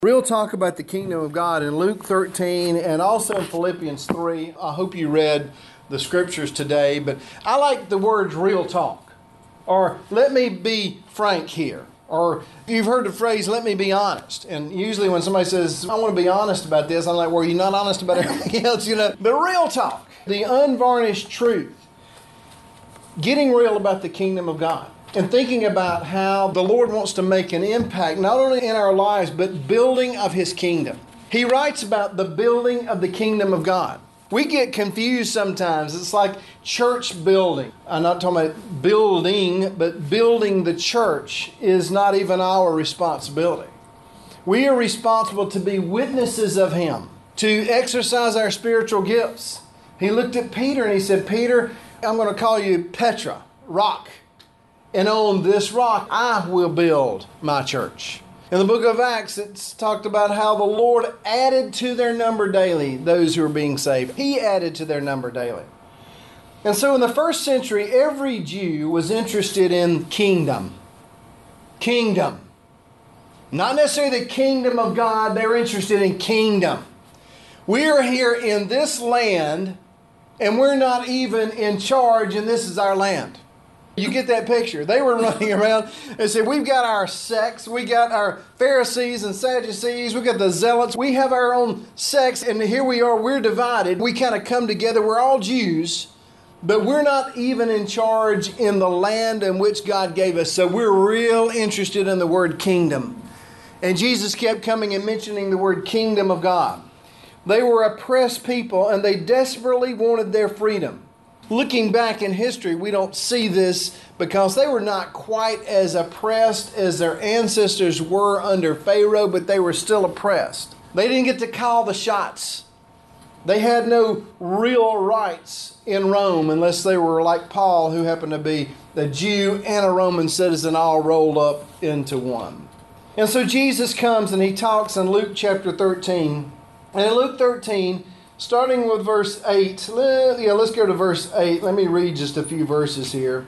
Real talk about the kingdom of God in Luke 13 and also in Philippians 3. I hope you read the scriptures today, but I like the words real talk, or let me be frank here, or you've heard the phrase, let me be honest. And usually when somebody says, I want to be honest about this, I'm like, well, you're not honest about everything else, The real talk, the unvarnished truth, getting real about the kingdom of God. And thinking about how the Lord wants to make an impact, not only in our lives, but building of His kingdom. He writes about the building of the kingdom of God. We get confused sometimes. It's like church building. I'm not talking about building, but building the church is not even our responsibility. We are responsible to be witnesses of Him, to exercise our spiritual gifts. He looked at Peter and he said, Peter, I'm going to call you Petra, rock. And on this rock, I will build my church. In the book of Acts, it's talked about how the Lord added to their number daily those who were being saved. He added to their number daily. And so in the first century, every Jew was interested in kingdom. Kingdom. Not necessarily the kingdom of God, they were interested in kingdom. We are here in this land, and we're not even in charge, and this is our land. You get that picture. They were running around and said, we've got our sects, we got our Pharisees and Sadducees, we got the Zealots, we have our own sects, and here we are, we're divided. We kind of come together, we're all Jews, but we're not even in charge in the land in which God gave us. So we're real interested in the word kingdom. And Jesus kept coming and mentioning the word kingdom of God. They were oppressed people and they desperately wanted their freedom. Looking back in history, we don't see this because they were not quite as oppressed as their ancestors were under Pharaoh, but they were still oppressed. They didn't get to call the shots. They had no real rights in Rome unless they were like Paul, who happened to be a Jew and a Roman citizen all rolled up into one. And so Jesus comes and he talks in Luke chapter 13. And in Luke 13, starting with verse 8, let's go to verse 8. Let me read just a few verses here.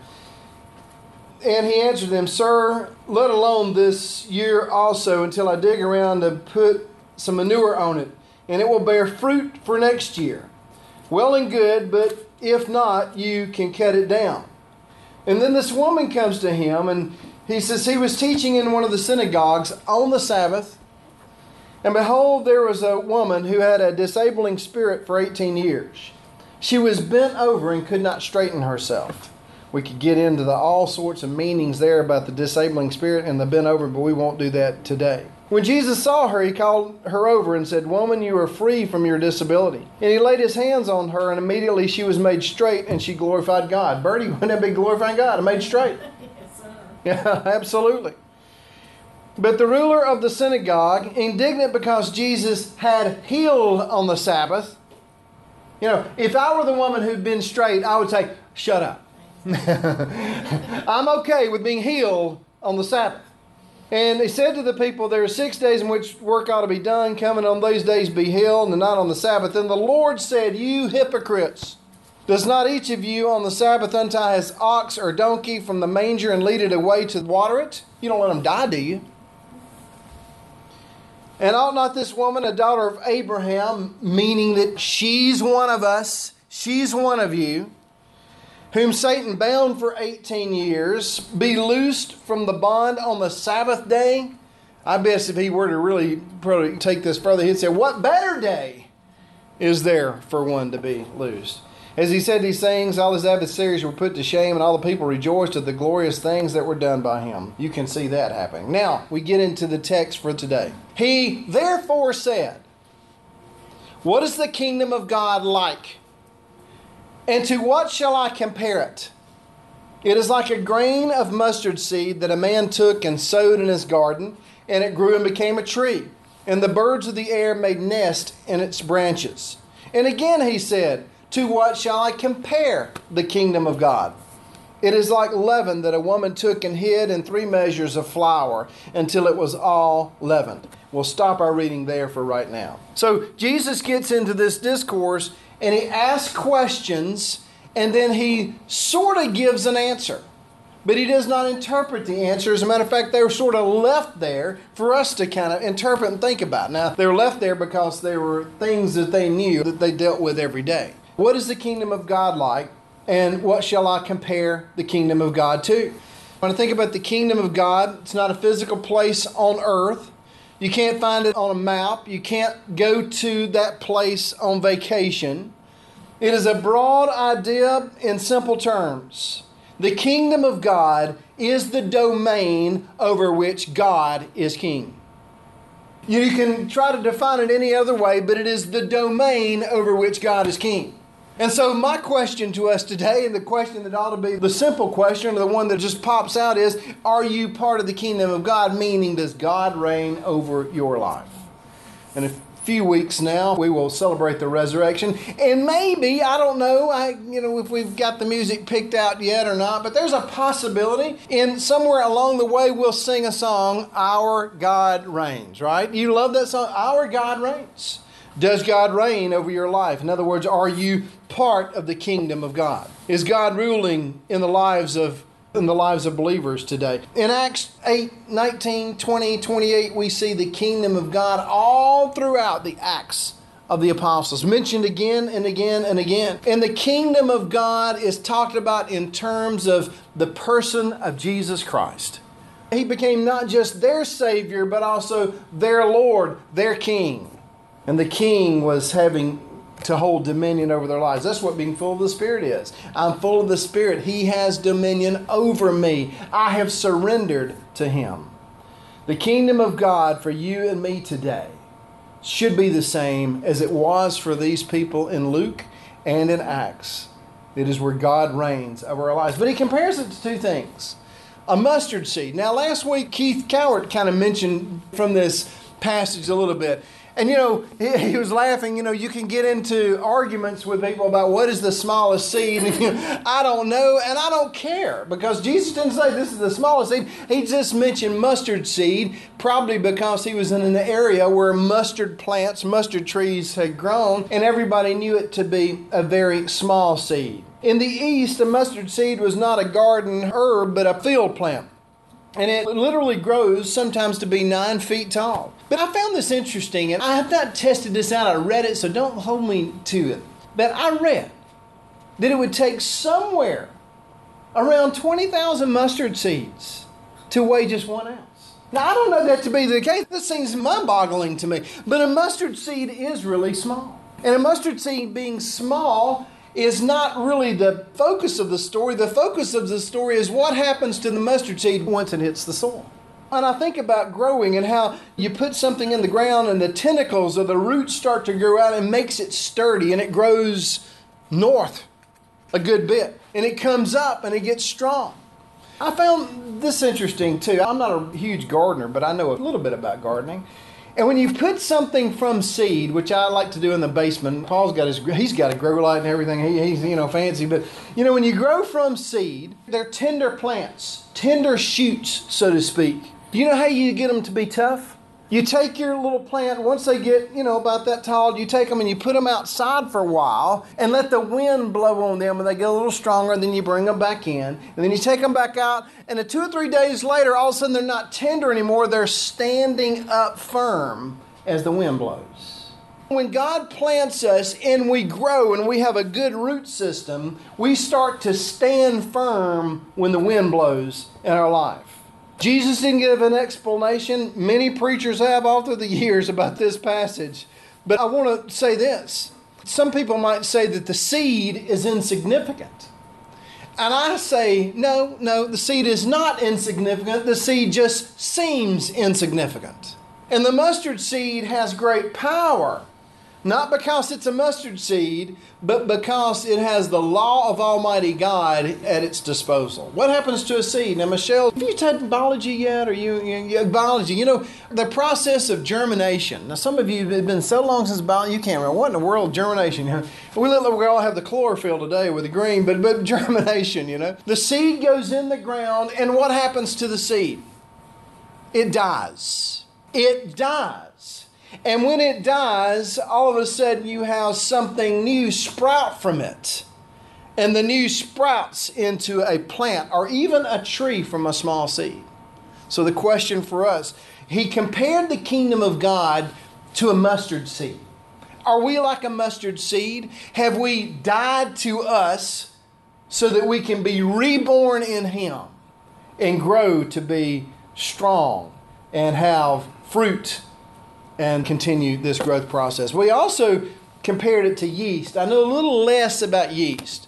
And he answered them, Sir, let alone this year also until I dig around to put some manure on it, and it will bear fruit for next year. Well and good, but if not, you can cut it down. And then this woman comes to him, and he says he was teaching in one of the synagogues on the Sabbath. And behold, there was a woman who had a disabling spirit for 18 years. She was bent over and could not straighten herself. We could get into all sorts of meanings there about the disabling spirit and the bent over, but we won't do that today. When Jesus saw her, he called her over and said, Woman, you are free from your disability. And he laid his hands on her, and immediately she was made straight, and she glorified God. Bertie, wouldn't that be glorifying God? I made straight. Yes, sir. Yeah, absolutely. But the ruler of the synagogue, indignant because Jesus had healed on the Sabbath, if I were the woman who'd been straight, I would say, shut up. I'm okay with being healed on the Sabbath. And he said to the people, there are 6 days in which work ought to be done. Coming on those days be healed, and not on the Sabbath. And the Lord said, You hypocrites, does not each of you on the Sabbath untie his ox or donkey from the manger and lead it away to water it? You don't let them die, do you? And ought not this woman, a daughter of Abraham, meaning that she's one of us, she's one of you, whom Satan bound for 18 years, be loosed from the bond on the Sabbath day? I bet if he were to really probably take this further, he'd say, what better day is there for one to be loosed? As he said these things, all his adversaries were put to shame, and all the people rejoiced at the glorious things that were done by him. You can see that happening. Now, we get into the text for today. He therefore said, What is the kingdom of God like? And to what shall I compare it? It is like a grain of mustard seed that a man took and sowed in his garden, and it grew and became a tree. And the birds of the air made nest in its branches. And again he said, To what shall I compare the kingdom of God? It is like leaven that a woman took and hid in 3 measures of flour until it was all leavened. We'll stop our reading there for right now. So Jesus gets into this discourse and he asks questions and then he sort of gives an answer. But he does not interpret the answer. As a matter of fact, they were sort of left there for us to kind of interpret and think about. Now, they were left there because there were things that they knew that they dealt with every day. What is the kingdom of God like? And what shall I compare the kingdom of God to? When I think about the kingdom of God, it's not a physical place on earth. You can't find it on a map. You can't go to that place on vacation. It is a broad idea in simple terms. The kingdom of God is the domain over which God is king. You can try to define it any other way, but it is the domain over which God is king. And so my question to us today, and the question that ought to be the simple question, or the one that just pops out is, are you part of the kingdom of God? Meaning, does God reign over your life? In a few weeks now, we will celebrate the resurrection. And maybe, I don't know, if we've got the music picked out yet or not, but there's a possibility in somewhere along the way we'll sing a song, Our God Reigns, right? You love that song? Our God Reigns. Does God reign over your life? In other words, are you part of the kingdom of God? Is God ruling in the lives of believers today? In Acts 8, 19, 20, 28, we see the kingdom of God all throughout the Acts of the apostles, mentioned again and again and again. And the kingdom of God is talked about in terms of the person of Jesus Christ. He became not just their Savior, but also their Lord, their King. And the king was having to hold dominion over their lives. That's what being full of the Spirit is. I'm full of the Spirit. He has dominion over me. I have surrendered to Him. The kingdom of God for you and me today should be the same as it was for these people in Luke and in Acts. It is where God reigns over our lives. But he compares it to two things. A mustard seed. Now, last week, Keith Cowart kind of mentioned from this passage a little bit. And, he was laughing. You can get into arguments with people about what is the smallest seed. And, I don't know, and I don't care. Because Jesus didn't say this is the smallest seed. He just mentioned mustard seed, probably because he was in an area where mustard trees had grown, and everybody knew it to be a very small seed. In the East, the mustard seed was not a garden herb, but a field plant. And it literally grows sometimes to be 9 feet tall. But I found this interesting, and I have not tested this out. I read it, so don't hold me to it. But I read that it would take somewhere around 20,000 mustard seeds to weigh just 1 ounce. Now, I don't know that to be the case. This seems mind-boggling to me. But a mustard seed is really small. And a mustard seed being small is not really the focus of the story. The focus of the story is what happens to the mustard seed once it hits the soil. And I think about growing and how you put something in the ground and the tentacles or the roots start to grow out and makes it sturdy, and it grows north a good bit. And it comes up and it gets strong. I found this interesting too. I'm not a huge gardener, but I know a little bit about gardening. And when you put something from seed, which I like to do in the basement, he's got a grow light and everything. He's fancy. But, when you grow from seed, they're tender plants, tender shoots, so to speak. Do you know how you get them to be tough? You take your little plant, once they get, about that tall, you take them and you put them outside for a while and let the wind blow on them and they get a little stronger, and then you bring them back in. And then you take them back out, and 2 or 3 days later, all of a sudden they're not tender anymore. They're standing up firm as the wind blows. When God plants us and we grow and we have a good root system, we start to stand firm when the wind blows in our life. Jesus didn't give an explanation. Many preachers have all through the years about this passage. But I want to say this. Some people might say that the seed is insignificant. And I say, no, the seed is not insignificant. The seed just seems insignificant. And the mustard seed has great power. Not because it's a mustard seed, but because it has the law of Almighty God at its disposal. What happens to a seed? Now, Michelle, have you taken biology yet? Or biology? The process of germination. Now, some of you have been so long since biology, you can't remember. What in the world, germination? We all have the chlorophyll today with the green, but germination, The seed goes in the ground, and what happens to the seed? It dies. It dies. And when it dies, all of a sudden you have something new sprout from it. And the new sprouts into a plant or even a tree from a small seed. So the question for us, he compared the kingdom of God to a mustard seed. Are we like a mustard seed? Have we died to us so that we can be reborn in him and grow to be strong and have fruit and continue this growth process? We also compared it to yeast. I know a little less about yeast.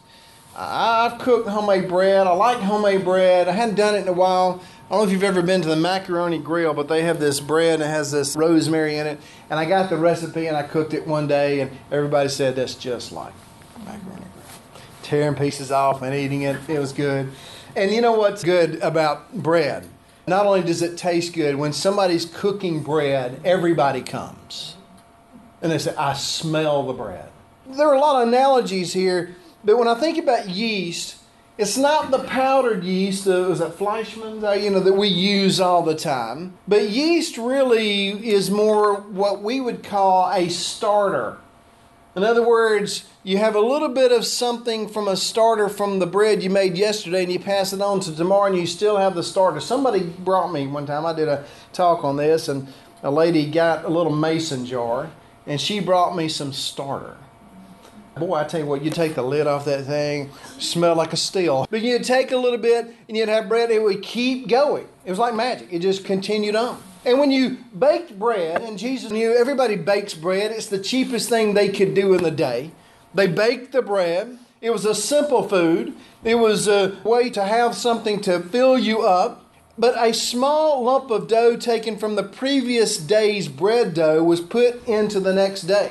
I've cooked homemade bread. I like homemade bread. I hadn't done it in a while. I don't know if you've ever been to the Macaroni Grill, but they have this bread that has this rosemary in it. And I got the recipe and I cooked it one day and everybody said that's just like Macaroni Grill. Tearing pieces off and eating it. It was good. And you know what's good about bread? Not only does it taste good, when somebody's cooking bread, everybody comes. And they say, I smell the bread. There are a lot of analogies here. But when I think about yeast, it's not the powdered yeast, is it Fleischmann's, that we use all the time. But yeast really is more what we would call a starter. In other words, you have a little bit of something from a starter from the bread you made yesterday and you pass it on to tomorrow and you still have the starter. Somebody brought me one time, I did a talk on this, and a lady got a little mason jar and she brought me some starter. Boy, I tell you what, you take the lid off that thing, smell like a steel. But you'd take a little bit and you'd have bread, it would keep going. It was like magic. It just continued on. And when you baked bread, and Jesus knew everybody bakes bread, it's the cheapest thing they could do in the day. They baked the bread. It was a simple food. It was a way to have something to fill you up. But a small lump of dough taken from the previous day's bread dough was put into the next day.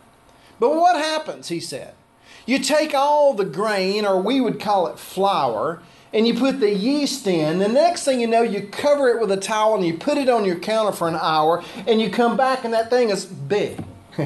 But what happens, he said? You take all the grain, or we would call it flour, and you put the yeast in. The next thing you know, you cover it with a towel and you put it on your counter for an hour, and you come back and that thing is big.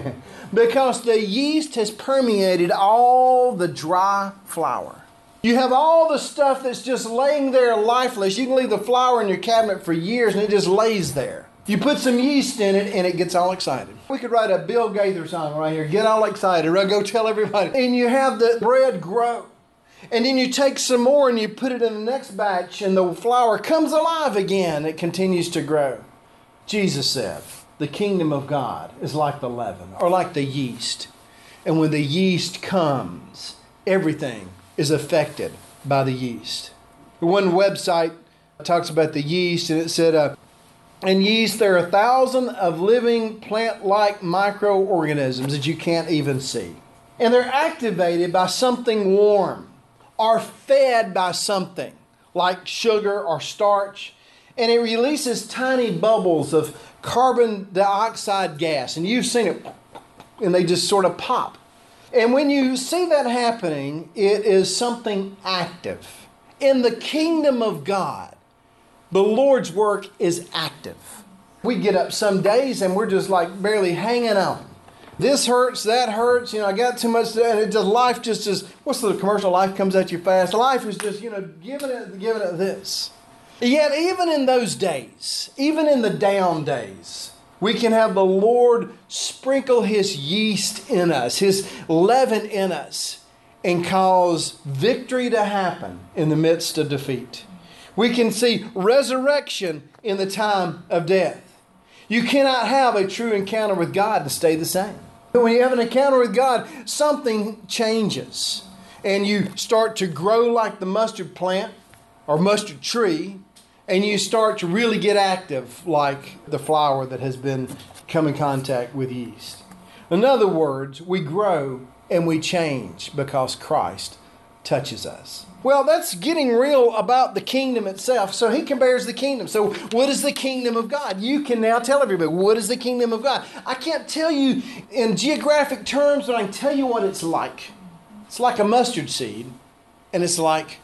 Because the yeast has permeated all the dry flour. You have all the stuff that's just laying there lifeless. You can leave the flour in your cabinet for years and it just lays there. You put some yeast in it and it gets all excited. We could write a Bill Gaither song right here. Get all excited. Right? Go tell everybody. And you have the bread grow. And then you take some more and you put it in the next batch and the flour comes alive again. It continues to grow. Jesus said, the kingdom of God is like the leaven or like the yeast. And when the yeast comes, everything is affected by the yeast. One website talks about the yeast and it said, in yeast, there are 1,000 of living plant-like microorganisms that you can't even see. And they're activated by something warm or fed by something like sugar or starch. And it releases tiny bubbles of carbon dioxide gas. And you've seen it. And they just sort of pop. And when you see that happening, it is something active. In the kingdom of God, the Lord's work is active. We get up some days and we're just like barely hanging on. This hurts, that hurts, I got too much, and it just, life just is, what's the commercial, life comes at you fast? Life is just, giving it this. Yet even in those days, even in the down days, we can have the Lord sprinkle His yeast in us, His leaven in us, and cause victory to happen in the midst of defeat. We can see resurrection in the time of death. You cannot have a true encounter with God and stay the same. But when you have an encounter with God, something changes. And you start to grow like the mustard plant or mustard tree. And you start to really get active like the flour that has been come in contact with yeast. In other words, we grow and we change because Christ touches us. Well, that's getting real about the kingdom itself. So he compares the kingdom. So what is the kingdom of God? You can now tell everybody, what is the kingdom of God? I can't tell you in geographic terms, but I can tell you what it's like. It's like a mustard seed, and it's like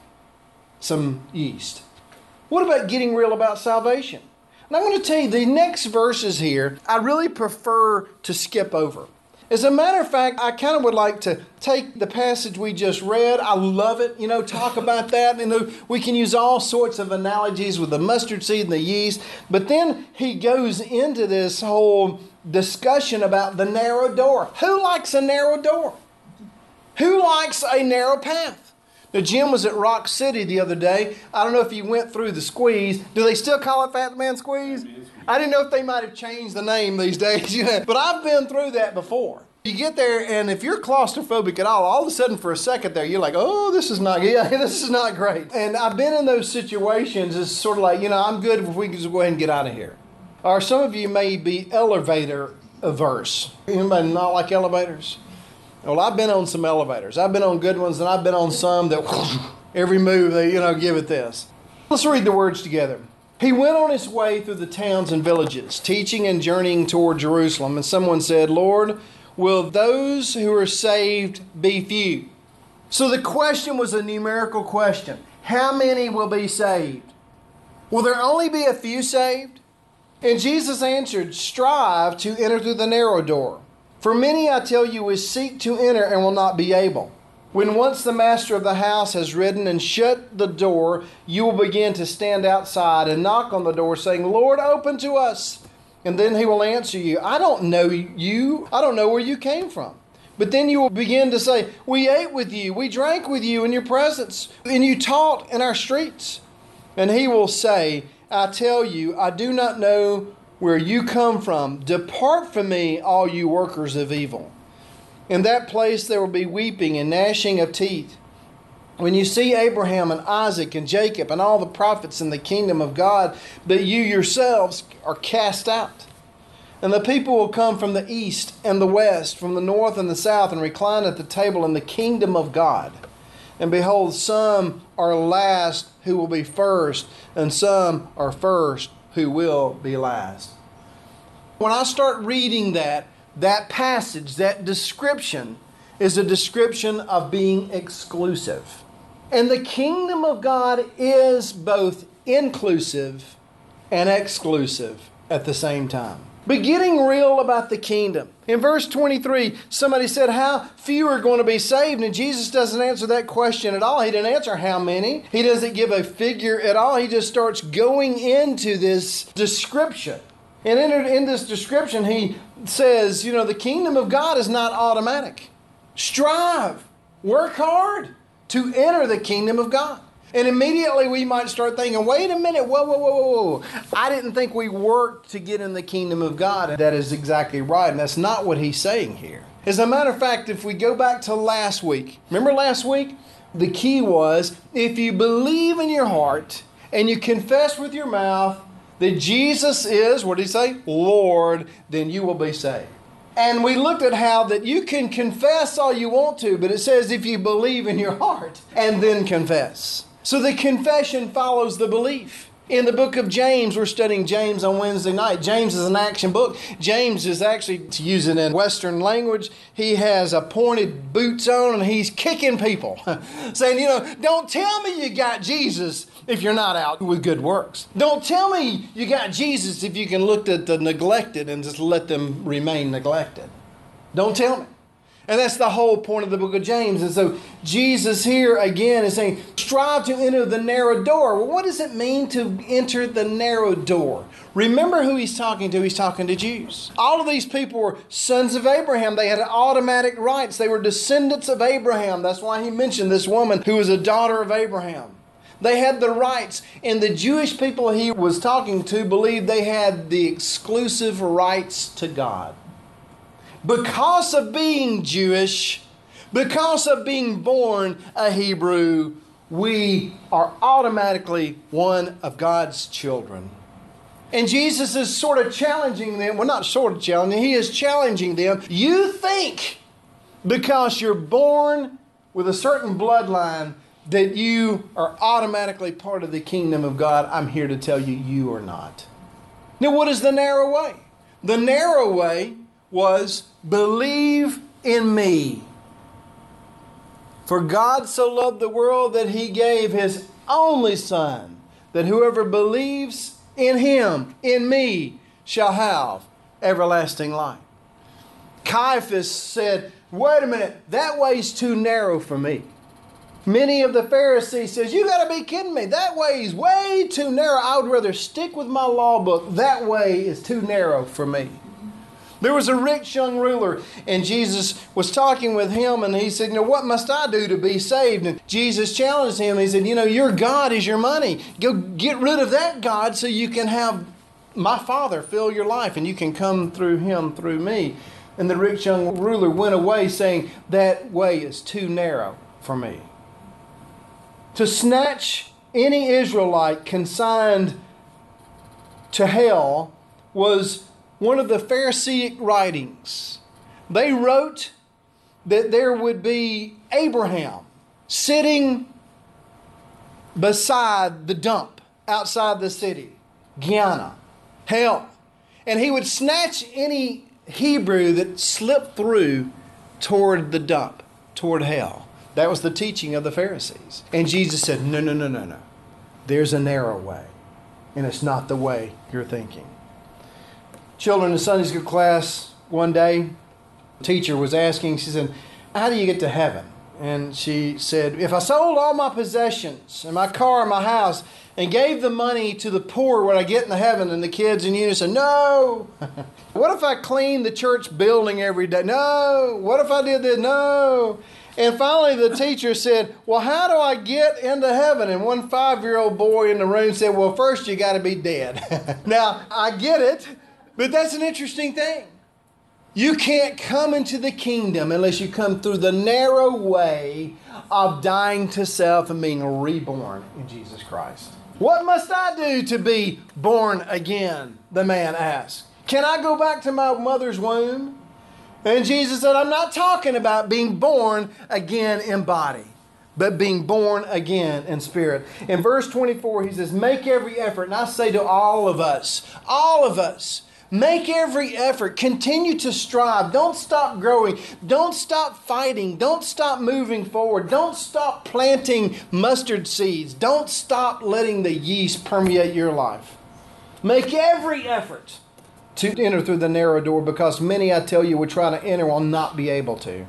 some yeast. What about getting real about salvation? And I'm going to tell you, the next verses here, I really prefer to skip over. As a matter of fact, I kind of would like to take the passage we just read. I love it, talk about that. We can use all sorts of analogies with the mustard seed and the yeast. But then he goes into this whole discussion about the narrow door. Who likes a narrow door? Who likes a narrow path? Now, Jim was at Rock City the other day. I don't know if he went through the squeeze. Do they still call it Fat Man Squeeze? I didn't know if they might have changed the name these days. But I've been through that before. You get there, and if you're claustrophobic at all of a sudden for a second there, you're like, oh, this is not great. And I've been in those situations. It's sort of like, I'm good if we can just go ahead and get out of here. Or some of you may be elevator averse. Anybody not like elevators? Well, I've been on some elevators. I've been on good ones, and I've been on some that every move they, give it this. Let's read the words together. He went on his way through the towns and villages, teaching and journeying toward Jerusalem. And someone said, Lord, will those who are saved be few? So the question was a numerical question. How many will be saved? Will there only be a few saved? And Jesus answered, strive to enter through the narrow door. For many, I tell you, will seek to enter and will not be able. When once the master of the house has ridden and shut the door, you will begin to stand outside and knock on the door, saying, Lord, open to us. And then he will answer you, I don't know you. I don't know where you came from. But then you will begin to say, we ate with you, we drank with you in your presence, and you taught in our streets. And he will say, I tell you, I do not know where you come from. Depart from me, all you workers of evil. In that place there will be weeping and gnashing of teeth. When you see Abraham and Isaac and Jacob and all the prophets in the kingdom of God, but you yourselves are cast out. And the people will come from the east and the west, from the north and the south, and recline at the table in the kingdom of God. And behold, some are last who will be first, and some are first who will be last. When I start reading that passage, that description is a description of being exclusive. And the kingdom of God is both inclusive and exclusive at the same time. But getting real about the kingdom. In verse 23, somebody said, how few are going to be saved? And Jesus doesn't answer that question at all. He didn't answer how many. He doesn't give a figure at all. He just starts going into this description. And in this description, he says, the kingdom of God is not automatic. Strive, work hard to enter the kingdom of God. And immediately we might start thinking, wait a minute, whoa. I didn't think we worked to get in the kingdom of God. And that is exactly right. And that's not what he's saying here. As a matter of fact, if we go back to last week, remember last week? The key was, if you believe in your heart and you confess with your mouth that Jesus is, what did he say? Lord, then you will be saved. And we looked at how that you can confess all you want to, but it says if you believe in your heart and then confess. So the confession follows the belief. In the book of James, we're studying James on Wednesday night. James is an action book. James is actually, to use it in Western language, he has a pointed boots on and he's kicking people. Saying, don't tell me you got Jesus if you're not out with good works. Don't tell me you got Jesus if you can look at the neglected and just let them remain neglected. Don't tell me. And that's the whole point of the book of James. And so Jesus here again is saying, strive to enter the narrow door. Well, what does it mean to enter the narrow door? Remember who he's talking to. He's talking to Jews. All of these people were sons of Abraham. They had automatic rights. They were descendants of Abraham. That's why he mentioned this woman who was a daughter of Abraham. They had the rights. And the Jewish people he was talking to believed they had the exclusive rights to God. Because of being Jewish, because of being born a Hebrew, we are automatically one of God's children. And Jesus is sort of challenging them. Well, not sort of challenging. He is challenging them. You think because you're born with a certain bloodline that you are automatically part of the kingdom of God. I'm here to tell you, you are not. Now, what is the narrow way? The narrow way was believe in me. For God so loved the world that he gave his only Son, that whoever believes in him, in me, shall have everlasting life. Caiaphas said, wait a minute, that way's too narrow for me. Many of the Pharisees says, you got to be kidding me. That way is way too narrow. I would rather stick with my law book. That way is too narrow for me. There was a rich young ruler, and Jesus was talking with him, and he said, what must I do to be saved? And Jesus challenged him. He said, your God is your money. Go get rid of that God so you can have my Father fill your life, and you can come through him, through me. And the rich young ruler went away saying, that way is too narrow for me. To snatch any Israelite consigned to hell was one of the Pharisaic writings. They wrote that there would be Abraham sitting beside the dump outside the city, Gehenna, hell. And he would snatch any Hebrew that slipped through toward the dump, toward hell. That was the teaching of the Pharisees. And Jesus said, no. There's a narrow way, and it's not the way you're thinking. Children in Sunday school class one day, the teacher was asking, she said, how do you get to heaven? And she said, if I sold all my possessions and my car and my house and gave the money to the poor, would I get into heaven? And the kids in unison, no. What if I cleaned the church building every day? No. What if I did this? No. And finally the teacher said, well, how do I get into heaven? And one 5-year-old boy in the room said, well, first you got to be dead. Now, I get it, but that's an interesting thing. You can't come into the kingdom unless you come through the narrow way of dying to self and being reborn in Jesus Christ. What must I do to be born again? The man asked. Can I go back to my mother's womb? And Jesus said, I'm not talking about being born again in body, but being born again in spirit. In verse 24, he says, make every effort. And I say to all of us, make every effort. Continue to strive. Don't stop growing. Don't stop fighting. Don't stop moving forward. Don't stop planting mustard seeds. Don't stop letting the yeast permeate your life. Make every effort to enter through the narrow door, because many, I tell you, will try to enter will not be able to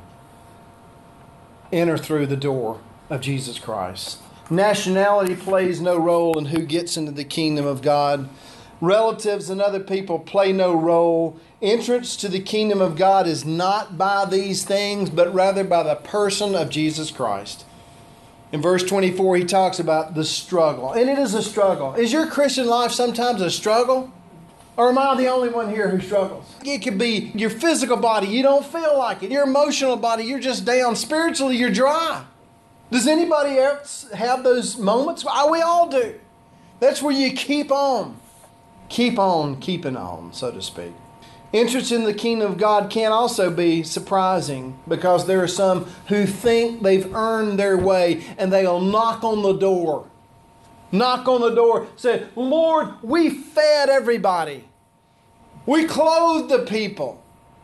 enter through the door of Jesus Christ. Nationality plays no role in who gets into the kingdom of God. Relatives and other people play no role. Entrance to the kingdom of God is not by these things, but rather by the person of Jesus Christ. In verse 24, he talks about the struggle. And it is a struggle. Is your Christian life sometimes a struggle? Or am I the only one here who struggles? It could be your physical body. You don't feel like it. Your emotional body, you're just down. Spiritually, you're dry. Does anybody else have those moments? We all do. That's where you keep on keeping on, so to speak. Entrance in the kingdom of God can also be surprising, because there are some who think they've earned their way, and they'll knock on the door. Knock on the door, say, Lord, we fed everybody. We clothed the people.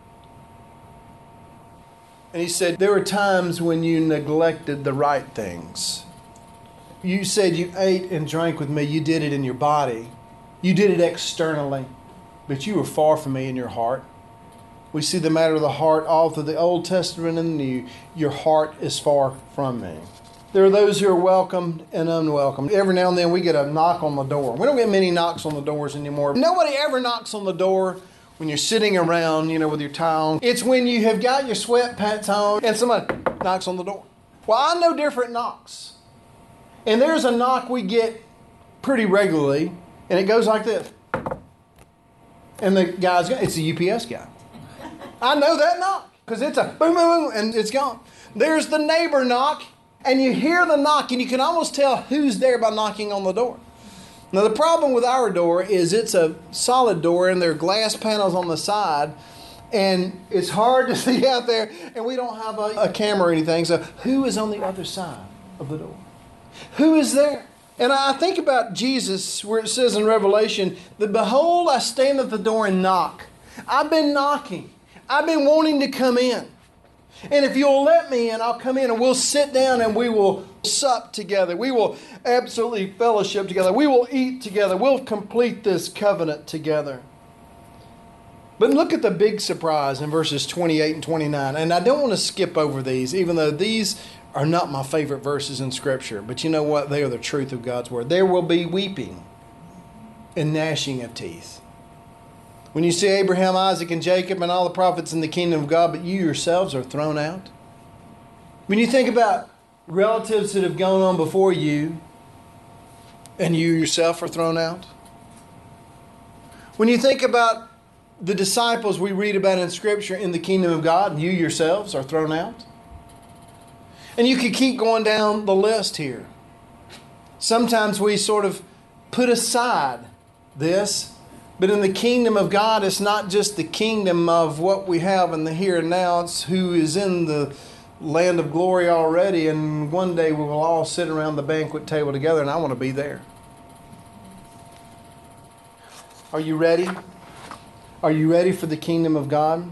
And he said, there were times when you neglected the right things. You said you ate and drank with me. You did it in your body. You did it externally. But you were far from me in your heart. We see the matter of the heart all through the Old Testament and the New. Your heart is far from me. There are those who are welcomed and unwelcomed. Every now and then we get a knock on the door. We don't get many knocks on the doors anymore. Nobody ever knocks on the door when you're sitting around, with your tie on. It's when you have got your sweatpants on and somebody knocks on the door. Well, I know different knocks. And there's a knock we get pretty regularly, and it goes like this. And the guy's, it's a UPS guy. I know that knock, because it's a boom, boom, boom, and it's gone. There's the neighbor knock. And you hear the knock, and you can almost tell who's there by knocking on the door. Now, the problem with our door is it's a solid door, and there are glass panels on the side, and it's hard to see out there, and we don't have a camera or anything. So who is on the other side of the door? Who is there? And I think about Jesus, where it says in Revelation that, behold, I stand at the door and knock. I've been knocking. I've been wanting to come in. And if you'll let me in, I'll come in and we'll sit down and we will sup together. We will absolutely fellowship together. We will eat together. We'll complete this covenant together. But look at the big surprise in verses 28 and 29. And I don't want to skip over these, even though these are not my favorite verses in Scripture. But you know what? They are the truth of God's Word. There will be weeping and gnashing of teeth. When you see Abraham, Isaac, and Jacob and all the prophets in the kingdom of God, but you yourselves are thrown out. When you think about relatives that have gone on before you, and you yourself are thrown out. When you think about the disciples we read about in Scripture in the kingdom of God, and you yourselves are thrown out. And you could keep going down the list here. Sometimes we sort of put aside this, but in the kingdom of God, it's not just the kingdom of what we have in the here and now. It's who is in the land of glory already, and one day we will all sit around the banquet table together, and I want to be there. Are you ready? Are you ready for the kingdom of God?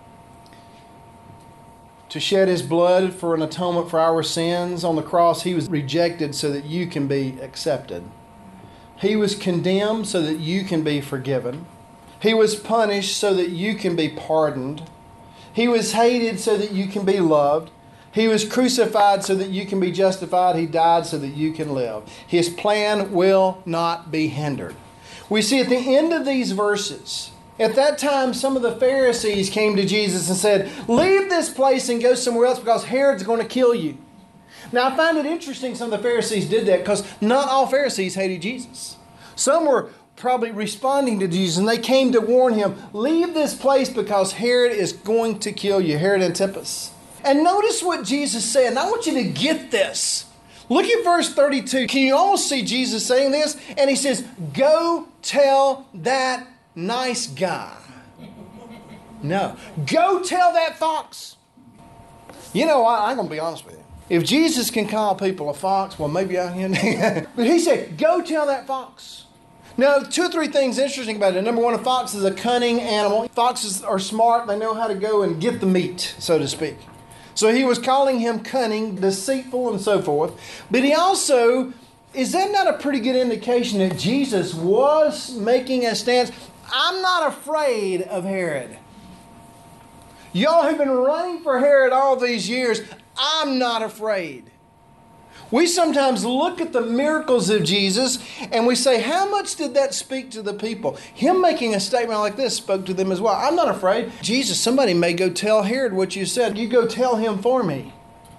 To shed His blood for an atonement for our sins. On the cross, He was rejected so that you can be accepted. He was condemned so that you can be forgiven. He was punished so that you can be pardoned. He was hated so that you can be loved. He was crucified so that you can be justified. He died so that you can live. His plan will not be hindered. We see at the end of these verses, at that time, some of the Pharisees came to Jesus and said, leave this place and go somewhere else because Herod's going to kill you. Now, I find it interesting some of the Pharisees did that because not all Pharisees hated Jesus. Some were probably responding to Jesus, and they came to warn him, leave this place because Herod is going to kill you, Herod Antipas. And notice what Jesus said, and I want you to get this. Look at verse 32. Can you almost see Jesus saying this? And he says, go tell that nice guy. No. Go tell that fox. You know, I'm going to be honest with you. If Jesus can call people a fox, well, maybe I can. But he said, go tell that fox. Now, 2 or 3 things interesting about it. Number one, a fox is a cunning animal. Foxes are smart. They know how to go and get the meat, so to speak. So he was calling him cunning, deceitful, and so forth. But he also, is that not a pretty good indication that Jesus was making a stance? I'm not afraid of Herod. Y'all have been running for Herod all these years. I'm not afraid. We sometimes look at the miracles of Jesus and we say, how much did that speak to the people? Him making a statement like this spoke to them as well. I'm not afraid. Jesus, somebody may go tell Herod what you said. You go tell him for me.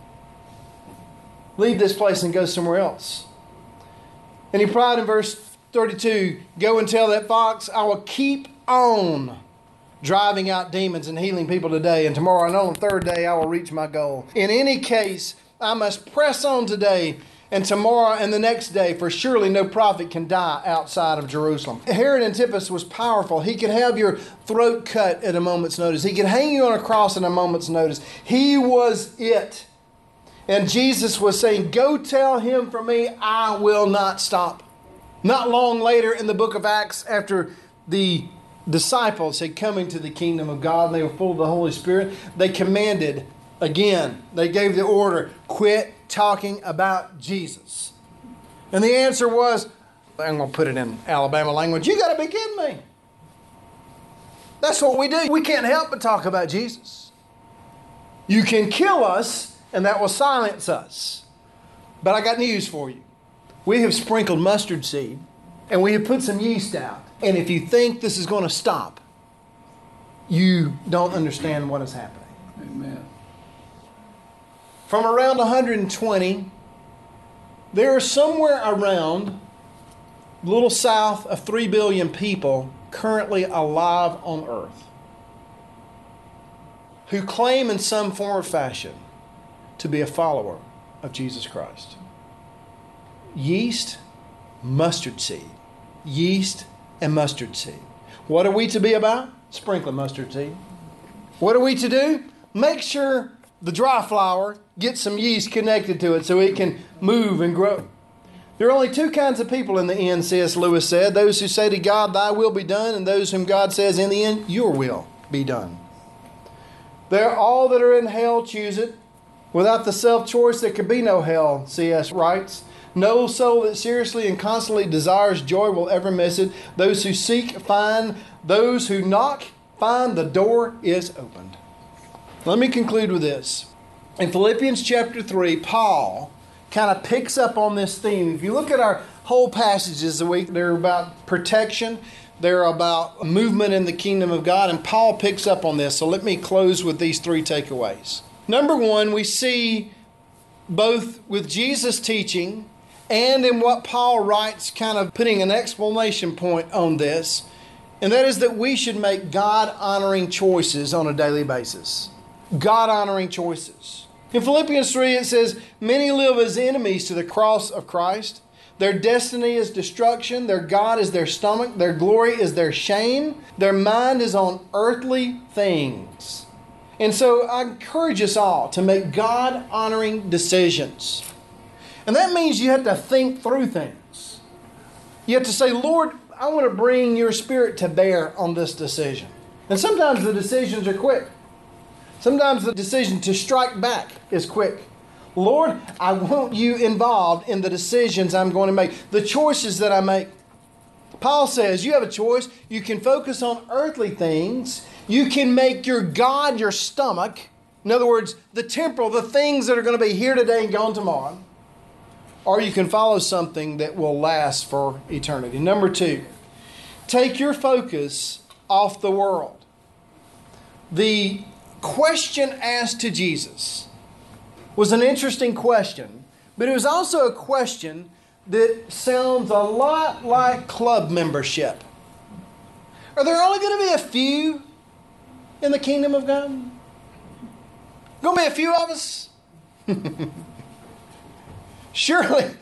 Leave this place and go somewhere else. And he cried in verse 32, go and tell that fox, I will keep on driving out demons and healing people today, and tomorrow and on the 3rd day I will reach my goal. In any case, I must press on today and tomorrow and the next day, for surely no prophet can die outside of Jerusalem. Herod Antipas was powerful. He could have your throat cut at a moment's notice. He could hang you on a cross at a moment's notice. He was it. And Jesus was saying, go tell him for me, I will not stop. Not long later in the book of Acts, after the disciples had come into the kingdom of God and they were full of the Holy Spirit, they commanded again. They gave the order, quit talking about Jesus. And the answer was, I'm going to put it in Alabama language, you got to be kidding me. That's what we do. We can't help but talk about Jesus. You can kill us and that will silence us. But I got news for you. We have sprinkled mustard seed and we have put some yeast out. And if you think this is going to stop, you don't understand what is happening. Amen. From around 120, there are somewhere around a little south of 3 billion people currently alive on earth who claim in some form or fashion to be a follower of Jesus Christ. Yeast, mustard seed. Yeast and mustard seed. What are we to be about? Sprinkling mustard seed. What are we to do? Make sure the dry flour gets some yeast connected to it so it can move and grow. There are only 2 kinds of people in the end, C.S. Lewis said. Those who say to God, thy will be done, and those whom God says in the end, your will be done. They're all that are in hell choose it. Without the self-choice, there could be no hell, C.S. writes. No soul that seriously and constantly desires joy will ever miss it. Those who seek, find. Those who knock, find. The door is opened. Let me conclude with this. In Philippians chapter 3, Paul kind of picks up on this theme. If you look at our whole passages a week, they're about protection. They're about movement in the kingdom of God, and Paul picks up on this. So let me close with these three takeaways. Number one, we see both with Jesus' teaching and in what Paul writes, kind of putting an exclamation point on this, and that is that we should make God-honoring choices on a daily basis. God-honoring choices. In Philippians 3, it says, many live as enemies to the cross of Christ. Their destiny is destruction. Their God is their stomach. Their glory is their shame. Their mind is on earthly things. And so I encourage us all to make God-honoring decisions. And that means you have to think through things. You have to say, Lord, I want to bring your Spirit to bear on this decision. And sometimes the decisions are quick. Sometimes the decision to strike back is quick. Lord, I want you involved in the decisions I'm going to make, the choices that I make. Paul says you have a choice. You can focus on earthly things. You can make your God your stomach. In other words, the temporal, the things that are going to be here today and gone tomorrow. Or you can follow something that will last for eternity. Number two, take your focus off the world. The question asked to Jesus was an interesting question, but it was also a question that sounds a lot like club membership. Are there only going to be a few in the kingdom of God? Going to be a few of us? Surely,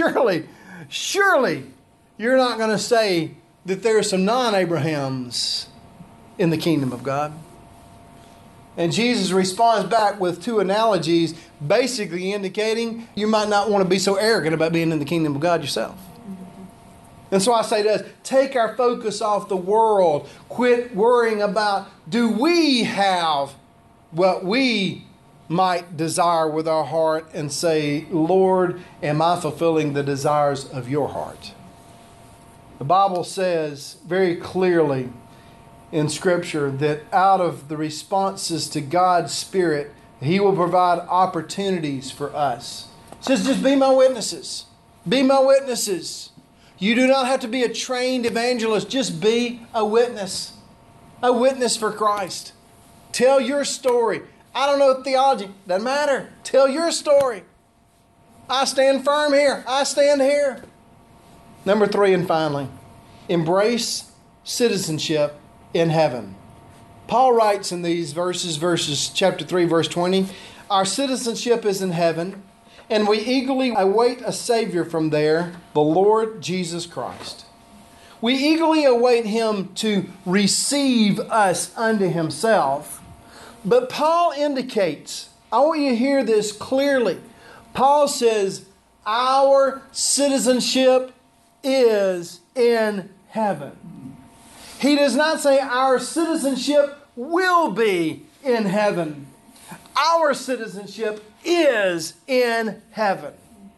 you're not going to say that there are some non-Abrahams in the kingdom of God. And Jesus responds back with two analogies, basically indicating you might not want to be so arrogant about being in the kingdom of God yourself. And so I say to us, take our focus off the world. Quit worrying about, do we have what we might desire with our heart, and say, Lord, am I fulfilling the desires of your heart? The Bible says very clearly in Scripture that out of the responses to God's Spirit, He will provide opportunities for us. It says, just be my witnesses. Be my witnesses. You do not have to be a trained evangelist. Just be a witness. A witness for Christ. Tell your story. I don't know theology. Doesn't matter. Tell your story. I stand firm here. I stand here. Number three, and finally, embrace citizenship in heaven. Paul writes in these verses chapter 3, verse 20, our citizenship is in heaven, and we eagerly await a Savior from there, the Lord Jesus Christ. We eagerly await Him to receive us unto Himself. But Paul indicates, I want you to hear this clearly. Paul says, our citizenship is in heaven. He does not say our citizenship will be in heaven. Our citizenship is in heaven.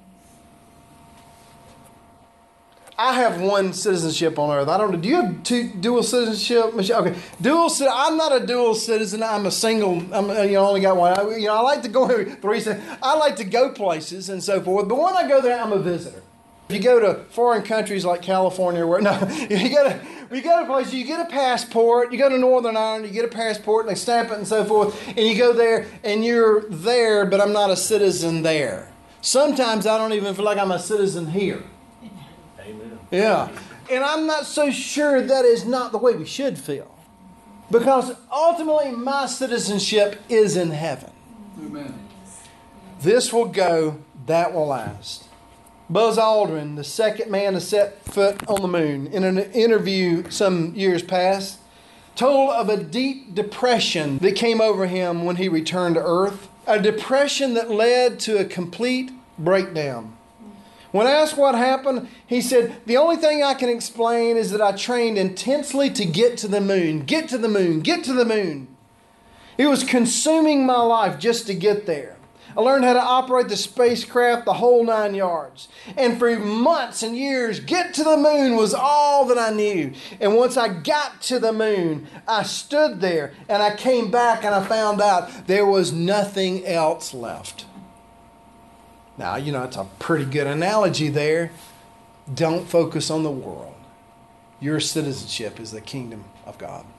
I have one citizenship on earth. I don't know. Do you have dual citizenship? Okay, I'm not a dual citizen. I'm a single. Only got one. I like to go I like to go places and so forth. But when I go there, I'm a visitor. If you go to foreign countries like California, you go to places, you get a passport. You go to Northern Ireland, you get a passport, and they stamp it and so forth. And you go there, and you're there, but I'm not a citizen there. Sometimes I don't even feel like I'm a citizen here. Yeah. And I'm not so sure that is not the way we should feel. Because ultimately my citizenship is in heaven. Amen. This will go, that will last. Buzz Aldrin, the second man to set foot on the moon, in an interview some years past, told of a deep depression that came over him when he returned to Earth. A depression that led to a complete breakdown. When asked what happened, he said, the only thing I can explain is that I trained intensely to get to the moon, get to the moon, get to the moon. It was consuming my life just to get there. I learned how to operate the spacecraft, the whole 9 yards. And for months and years, get to the moon was all that I knew. And once I got to the moon, I stood there and I came back and I found out there was nothing else left. Now, it's a pretty good analogy there. Don't focus on the world. Your citizenship is the kingdom of God.